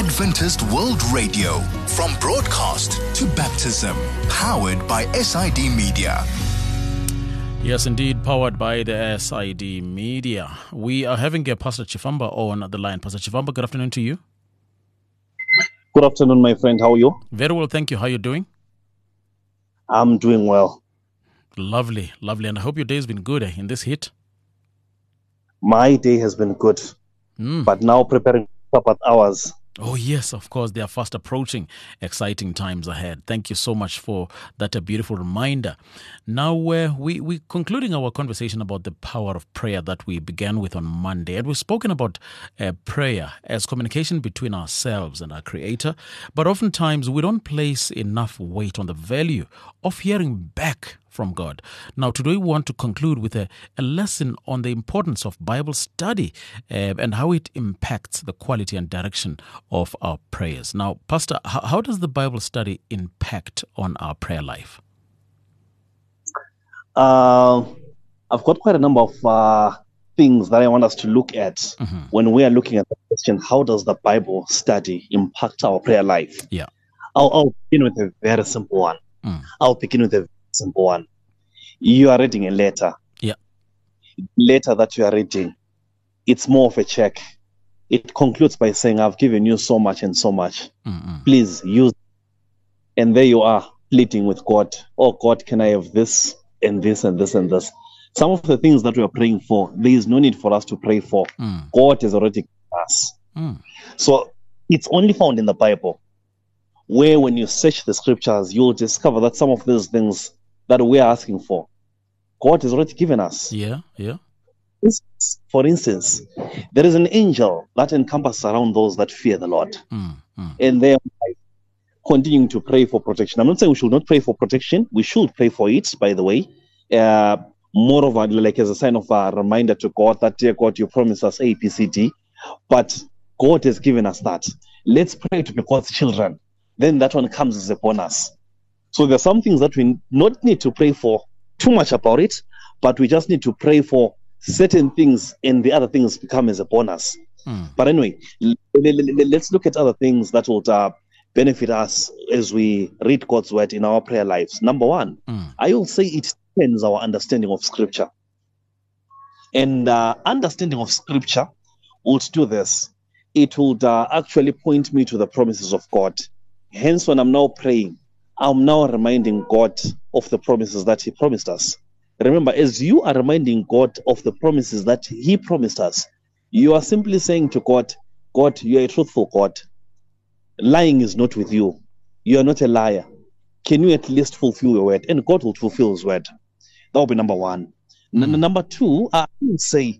Adventist World Radio, from broadcast to baptism, powered by SID Media. Yes, indeed, powered by the SID Media. We are having Pastor Chifamba on the line. Pastor Chifamba, good afternoon to you. Good afternoon, my friend. How are you? Very well, thank you. How are you doing? I'm doing well. Lovely, lovely. And I hope your day has been good in this heat. My day has been good, but now preparing Sabbath hours. Oh, yes, of course. They are fast approaching. Exciting times ahead. Thank you so much for that beautiful reminder. Now, we're concluding our conversation about the power of prayer that we began with on Monday. And we've spoken about prayer as communication between ourselves and our Creator. But oftentimes, we don't place enough weight on the value of hearing back from God. Now, today we want to conclude with a lesson on the importance of Bible study and how it impacts the quality and direction of our prayers. Now, Pastor, how does the Bible study impact on our prayer life? I've got quite a number of things that I want us to look at when we are looking at the question, how does the Bible study impact our prayer life? Yeah. I'll begin with a very simple one. Simple one. You are reading a letter. Yeah. Letter that you are reading, it's more of a check. It concludes by saying, I've given you so much and so much. Please use it. And there you are, pleading with God. Oh God, can I have this and this and this and this? Some of the things that we are praying for, there is no need for us to pray for. God has already given us. So it's only found in the Bible, where when you search the scriptures, you'll discover that some of these things that we are asking for, God has already given us. Yeah. For instance, there is an angel that encompasses around those that fear the Lord. And they are continuing to pray for protection. I'm not saying we should not pray for protection. We should pray for it, by the way. Moreover, like as a sign of a reminder to God that, dear God, you promised us A, B, C, D. But God has given us that. Let's pray to be God's children. Then that one comes as a bonus. So there are some things that we not need to pray for too much about it, but we just need to pray for certain things and the other things become as a bonus. But anyway, let's look at other things that would benefit us as we read God's word in our prayer lives. Number one, I will say it depends our understanding of Scripture. And understanding of Scripture would do this. It would actually point me to the promises of God. Hence, when I'm now praying, I'm now reminding God of the promises that He promised us. Remember, as you are reminding God of the promises that He promised us, you are simply saying to God, God, you are a truthful God. Lying is not with you. You are not a liar. Can you at least fulfill your word? And God will fulfill His word. That will be number one. Number two, I would say,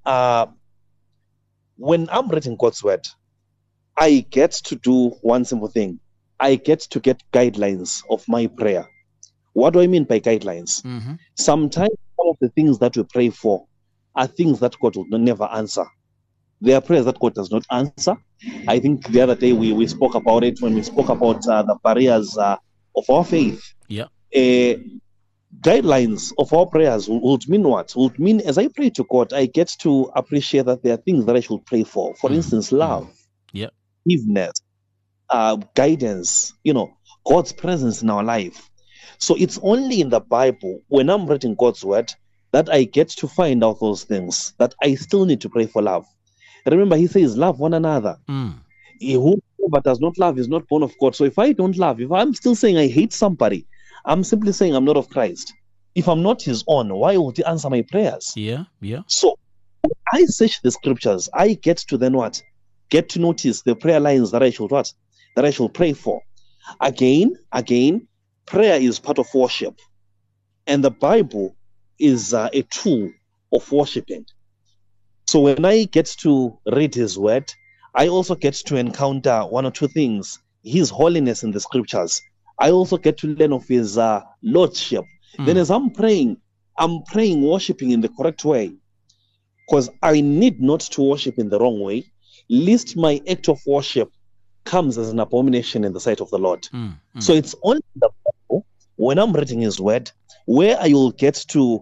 when I'm reading God's word, I get to do one simple thing. I get to get guidelines of my prayer. What do I mean by guidelines? Sometimes some of the things that we pray for are things that God will never answer. There are prayers that God does not answer. I think the other day we spoke about it when we spoke about the barriers of our faith. Yeah. Guidelines of our prayers would mean what? Would mean as I pray to God, I get to appreciate that there are things that I should pray for. For instance, love, forgiveness, guidance, God's presence in our life. So it's only in the Bible, when I'm reading God's word, that I get to find out those things, that I still need to pray for love. Remember, He says, love one another. Whoever does not love is not born of God. So if I don't love, if I'm still saying I hate somebody, I'm simply saying I'm not of Christ. If I'm not His own, why would He answer my prayers? Yeah. So when I search the scriptures, I get to then what? Get to notice the prayer lines that I should what? That I should pray for. Again, prayer is part of worship. And the Bible is a tool of worshiping. So when I get to read His word, I also get to encounter one or two things. His holiness in the scriptures. I also get to learn of His lordship. Then as I'm praying, worshiping in the correct way. Because I need not to worship in the wrong way, lest my act of worship comes as an abomination in the sight of the Lord. So it's only the Bible, when I'm reading His word, where I will get to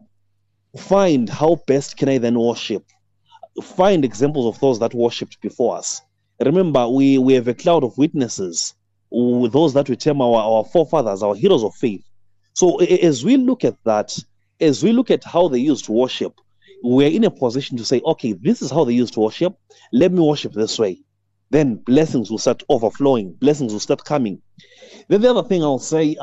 find how best can I then worship. Find examples of those that worshipped before us. Remember, we have a cloud of witnesses, those that we term our forefathers, our heroes of faith. So as we look at that, as we look at how they used to worship, we're in a position to say, okay, this is how they used to worship. Let me worship this way. Then blessings will start overflowing. Blessings will start coming. Then the other thing I'll say,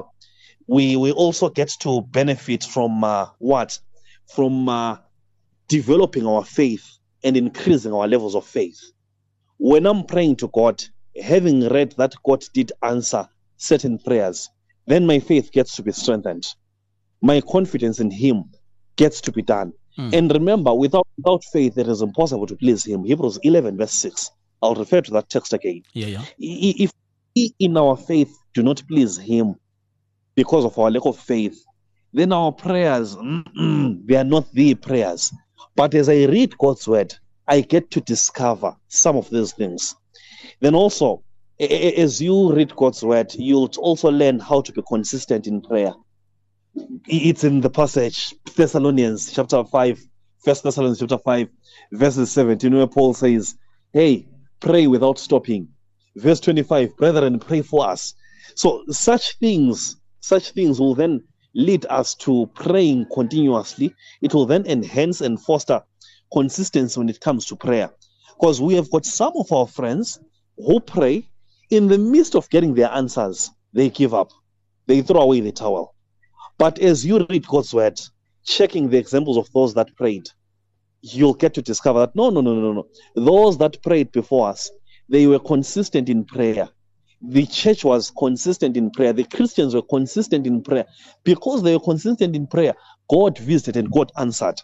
we also get to benefit from what? From developing our faith and increasing our levels of faith. When I'm praying to God, having read that God did answer certain prayers, then my faith gets to be strengthened. My confidence in Him gets to be done. And remember, without faith, it is impossible to please Him. Hebrews 11, verse 6. I'll refer to that text again. If we in our faith do not please Him because of our lack of faith, then our prayers, they are not the prayers. But as I read God's word, I get to discover some of these things. Then also, as you read God's word, you'll also learn how to be consistent in prayer. It's in the passage, Thessalonians chapter 5, 1 Thessalonians chapter 5, verses 17, where Paul says, hey, pray without stopping. Verse 25, brethren, pray for us. So such things will then lead us to praying continuously. It will then enhance and foster consistency when it comes to prayer. Because we have got some of our friends who pray, in the midst of getting their answers, they give up. They throw away the towel. But as you read God's word, checking the examples of those that prayed, you'll get to discover that no. Those that prayed before us, they were consistent in prayer. The church was consistent in prayer. The Christians were consistent in prayer. Because they were consistent in prayer, God visited and God answered.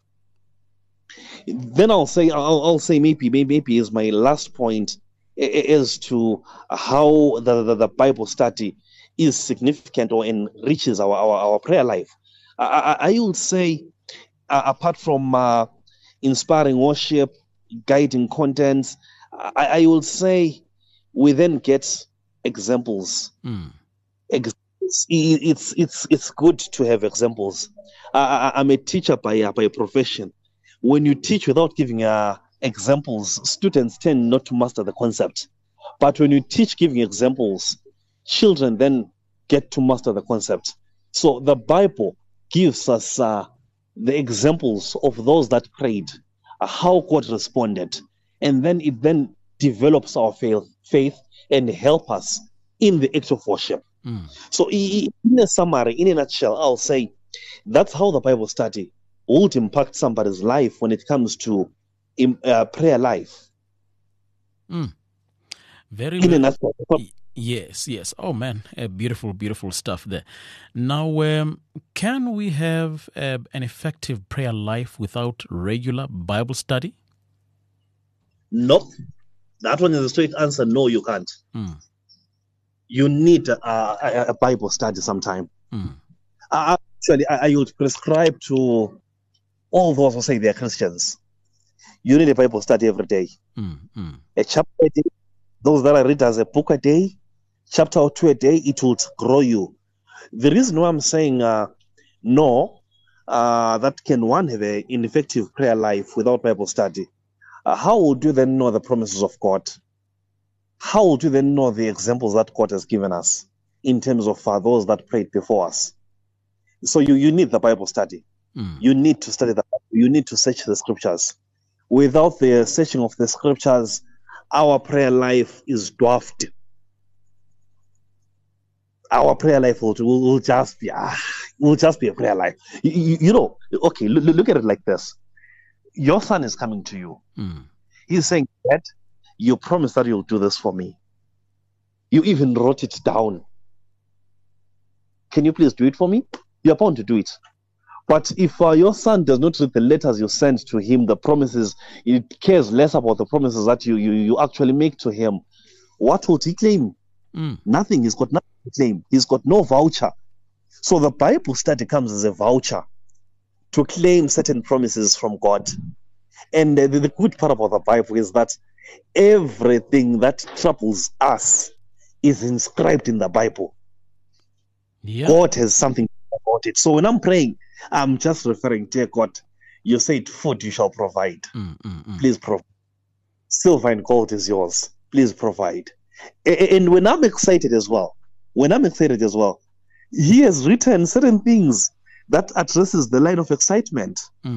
Then I'll say maybe is my last point as to how the Bible study is significant or enriches our prayer life. I would say, apart from inspiring worship, guiding contents, I will say we then get examples. It's good to have examples. I'm a teacher by profession. When you teach without giving examples, students tend not to master the concept. But when you teach giving examples, children then get to master the concept. So the Bible gives us the examples of those that prayed, how God responded, and then it then develops our faith and help us in the act of worship. So in a summary, in a nutshell, I'll say that's how the Bible study would impact somebody's life when it comes to prayer life. Very in a well. nutshell. Yes. Oh man, beautiful stuff there. Now, can we have an effective prayer life without regular Bible study? Nope. That one is a straight answer. No, you can't. You need a Bible study sometime. Actually, I would prescribe to all those who say they're Christians. You need a Bible study every day. A chapter a day. Those that are read as a book a day, chapter or two a day, it will grow you. The reason why I'm saying no, that can one have an ineffective prayer life without Bible study? How would you then know the promises of God? How would you then know the examples that God has given us in terms of those that prayed before us? So you need the Bible study. You need to study the Bible. You need to search the scriptures. Without the searching of the scriptures, our prayer life is dwarfed. Our prayer life will just be a prayer life. You know, okay, look at it like this. Your son is coming to you. He's saying, Dad, you promised that you'll do this for me. You even wrote it down. Can you please do it for me? You're bound to do it. But if your son does not read the letters you send to him, the promises, he cares less about the promises that you actually make to him, what will he claim? Nothing. He's got nothing to claim. He's got no voucher. So the Bible study comes as a voucher to claim certain promises from God. And the good part about the Bible is that everything that troubles us is inscribed in the Bible. Yeah. God has something about it. So when I'm praying, I'm just referring, dear God, you said food you shall provide. Please provide. Silver and gold is yours. please provide. And when I'm excited as well, he has written certain things that addresses the line of excitement.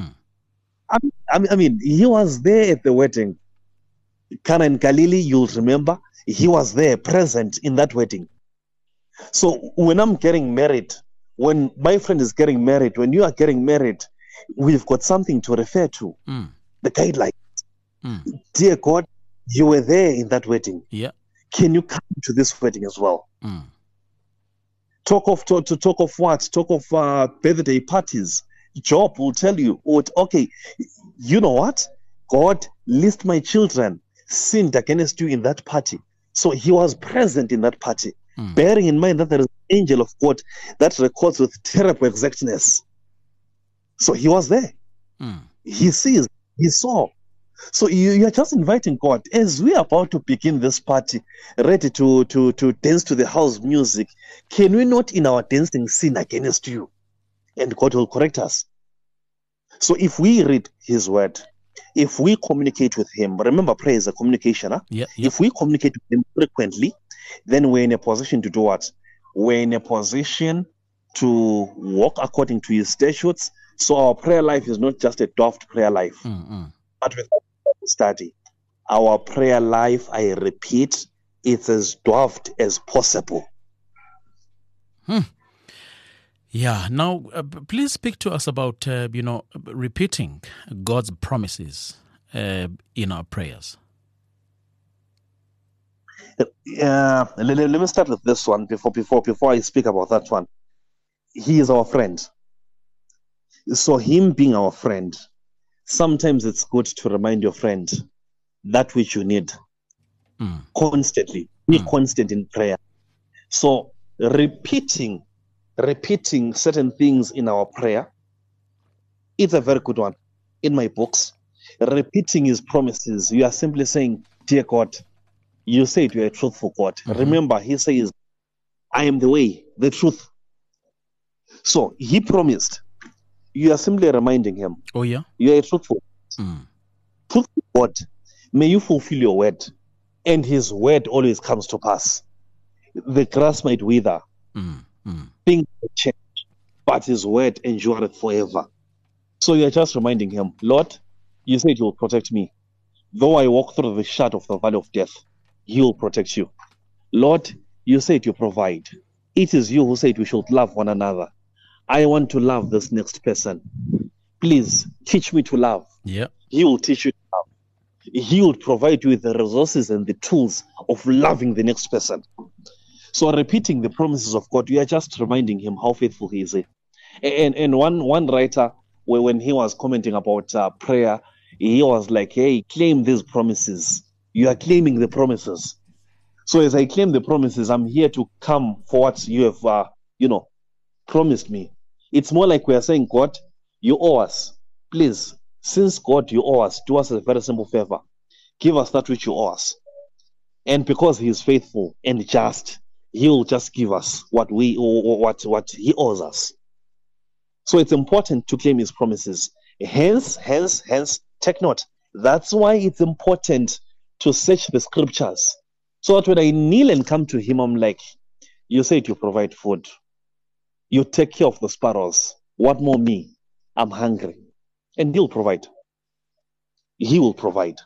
I mean, he was there at the wedding. Cana and Galilee, you'll remember, he was there, present in that wedding. So when I'm getting married, when my friend is getting married, when you are getting married, we've got something to refer to. The guidelines. Dear God, you were there in that wedding. Yeah. Can you come to this wedding as well? Talk of what? Talk of birthday parties. Job will tell you, okay, you know what? God, list my children sinned against you in that party. So he was present in that party, bearing in mind that there is an angel of God that records with terrible exactness. So he was there. He sees, he saw. So you are just inviting God, as we are about to begin this party, ready to dance to the house music, can we not in our dancing sin against you? And God will correct us. So if we read his word, if we communicate with him, remember prayer is a communication. Huh? Yeah. If we communicate with him frequently, then we're in a position to do what? We're in a position to walk according to his statutes. So our prayer life is not just a daft prayer life, but with study. Our prayer life, I repeat, it's as daft as possible. Yeah. Now, please speak to us about, repeating God's promises in our prayers. Let me start with this one before I speak about that one. He is our friend. So him being our friend, sometimes it's good to remind your friend that which you need constantly. Be constant in prayer. So repeating certain things in our prayer, it's a very good one. In my books, repeating his promises, you are simply saying, dear God, you said you are a truthful God. Remember, he says, I am the way, the truth. So he promised. You are simply reminding him. Oh, yeah? You are a truthful God. May you fulfill your word. And his word always comes to pass. The grass might wither. Things may change. But his word endureth forever. So you are just reminding him, Lord, you said you will protect me. Though I walk through the shadow of the valley of death, he will protect you. Lord, you said you provide. It is you who said we should love one another. I want to love this next person. Please teach me to love. Yeah. He will teach you to love. He will provide you with the resources and the tools of loving the next person. So repeating the promises of God, you are just reminding him how faithful he is. And one writer, when he was commenting about prayer, he was like, hey, claim these promises. You are claiming the promises. So as I claim the promises, I'm here to come for what you have, promised me. It's more like we are saying, God, you owe us. Please, since God, you owe us, do us a very simple favor. Give us that which you owe us. And because he is faithful and just, he will just give us what he owes us. So it's important to claim his promises. Hence, take note. That's why it's important to search the scriptures. So that when I kneel and come to him, I'm like, you said you provide food. You take care of the sparrows. What more me? I'm hungry. And he'll provide. He will provide.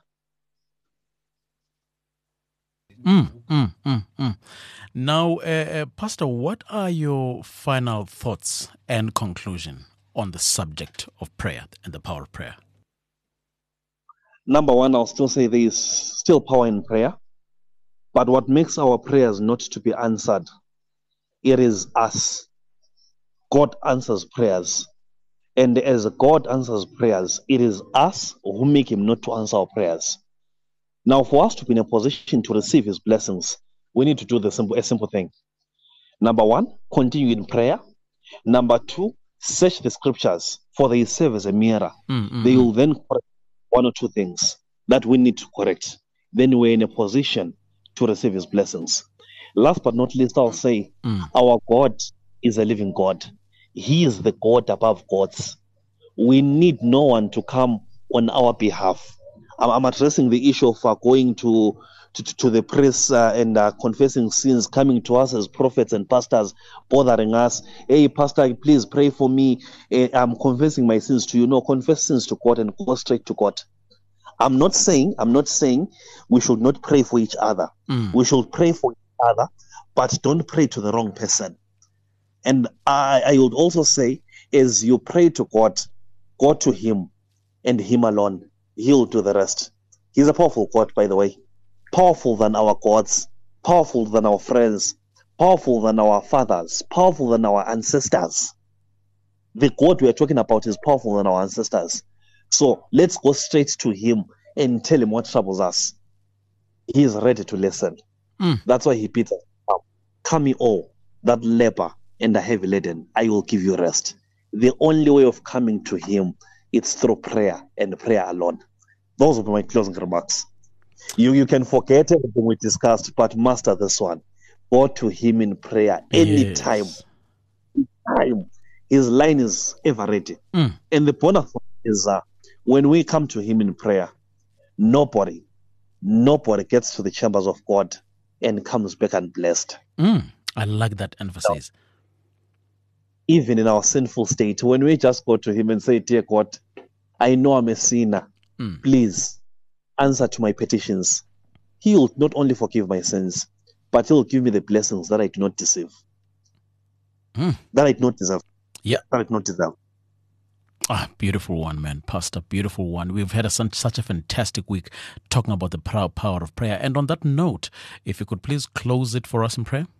Now, Pastor, what are your final thoughts and conclusion on the subject of prayer and the power of prayer? Number one, I'll still say there is still power in prayer. But what makes our prayers not to be answered, it is us. God answers prayers. And as God answers prayers, it is us who make him not to answer our prayers. Now, for us to be in a position to receive his blessings, we need to do a simple thing. Number one, continue in prayer. Number two, search the scriptures, for they serve as a mirror. They will then correct one or two things that we need to correct. Then we're in a position to receive his blessings. Last but not least, I'll say our God is a living God. He is the God above gods. We need no one to come on our behalf. I'm addressing the issue of going to to the priests and confessing sins, coming to us as prophets and pastors, bothering us. Hey, pastor, please pray for me. I'm confessing my sins to you. No, confess sins to God and go straight to God. I'm not saying we should not pray for each other. We should pray for each other, but don't pray to the wrong person. And I would also say, as you pray to God, go to Him and Him alone. He'll do the rest. He's a powerful God, by the way. Powerful than our gods, powerful than our friends, powerful than our fathers, powerful than our ancestors. The God we are talking about is powerful than our ancestors. So let's go straight to Him and tell Him what troubles us. He is ready to listen. That's why He bids us, come ye all that labor and are heavy laden, I will give you rest. The only way of coming to Him is through prayer and prayer alone. Those will be my closing remarks. You can forget everything we discussed, but master this one. Go to Him in prayer anytime. Yes. His line is ever ready. And the bonus is when we come to Him in prayer, nobody gets to the chambers of God and comes back unblessed. I like that emphasis. Even in our sinful state, when we just go to Him and say, dear God, I know I'm a sinner. Please answer to my petitions. He will not only forgive my sins, but He will give me the blessings that I do not deserve. That I do not deserve. Yeah. That I do not deserve. Beautiful one, man. Pastor, beautiful one. We've had such a fantastic week talking about the power of prayer. And on that note, if you could please close it for us in prayer.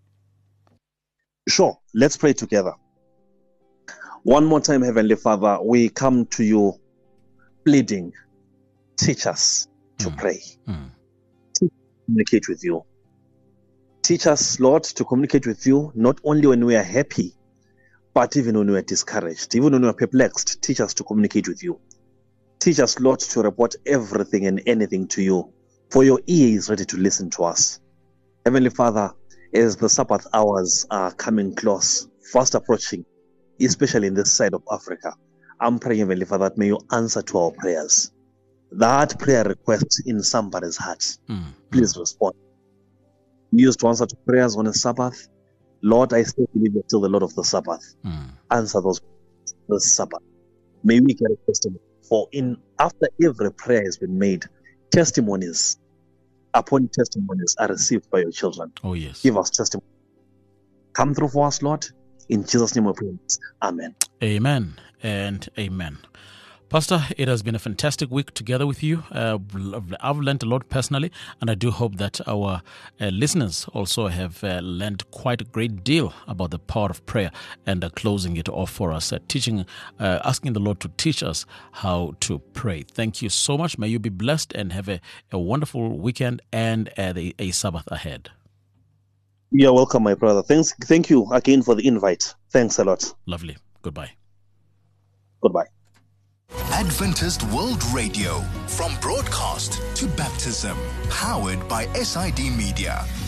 Sure. Let's pray together. One more time, Heavenly Father, we come to you pleading, teach us to pray. To communicate with you. Teach us, Lord, to communicate with you not only when we are happy, but even when we are discouraged, even when we are perplexed. Teach us to communicate with you. Teach us, Lord, to report everything and anything to you, for your ear is ready to listen to us. Heavenly Father, as the Sabbath hours are coming close, fast approaching, especially in this side of Africa, I'm praying, Heavenly Father, that may you answer to our prayers. That prayer request in somebody's heart, please respond. Used to answer to prayers on a Sabbath. Lord, I still believe you're still the Lord of the Sabbath. Answer those this Sabbath. May we get a testimony. For after every prayer has been made, testimonies upon testimonies are received by your children. Oh, yes. Give us testimony. Come through for us, Lord. In Jesus' name we pray. Amen. Amen and amen. Pastor, it has been a fantastic week together with you. I've learned a lot personally, and I do hope that our listeners also have learned quite a great deal about the power of prayer and closing it off for us, asking the Lord to teach us how to pray. Thank you so much. May you be blessed and have a wonderful weekend and a Sabbath ahead. You're welcome, my brother. Thank you again for the invite. Thanks a lot. Lovely. Goodbye. Goodbye. Adventist World Radio, from broadcast to baptism, powered by SID Media.